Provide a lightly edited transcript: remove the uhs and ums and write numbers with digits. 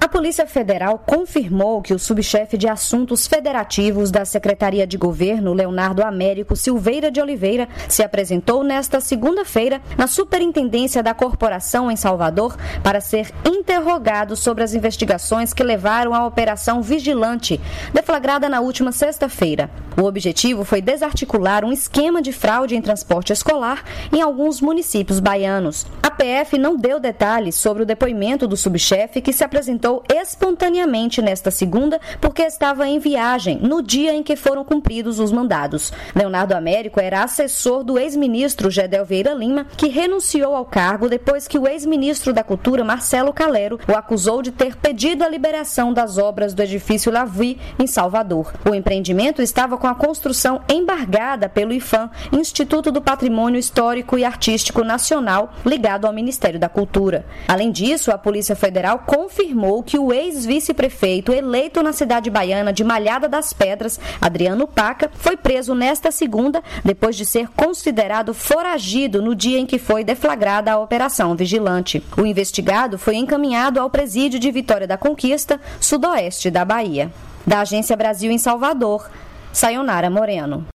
A Polícia Federal confirmou que o subchefe de Assuntos Federativos da Secretaria de Governo, Leonardo Américo Silveira de Oliveira, se apresentou nesta segunda-feira na Superintendência da Corporação em Salvador para ser interrogado sobre as investigações que levaram à Operação Vigilante, deflagrada na última sexta-feira. O objetivo foi desarticular um esquema de fraude em transporte escolar em alguns municípios baianos. A PF não deu detalhes sobre o depoimento do subchefe, que se apresentou espontaneamente nesta segunda porque estava em viagem no dia em que foram cumpridos os mandados. Leonardo Américo era assessor do ex-ministro Gedel Vieira Lima, que renunciou ao cargo depois que o ex-ministro da Cultura, Marcelo Calero, o acusou de ter pedido a liberação das obras do edifício Lavie, em Salvador. O empreendimento estava com a construção embargada pelo IPHAN, Instituto do Patrimônio Histórico e Artístico Nacional, ligado ao Ministério da Cultura. Além disso, a Polícia Federal confirmou que o ex-vice-prefeito eleito na cidade baiana de Malhada das Pedras, Adriano Paca, foi preso nesta segunda, depois de ser considerado foragido no dia em que foi deflagrada a Operação Vigilante. O investigado foi encaminhado ao presídio de Vitória da Conquista, sudoeste da Bahia. Da Agência Brasil em Salvador, Sayonara Moreno.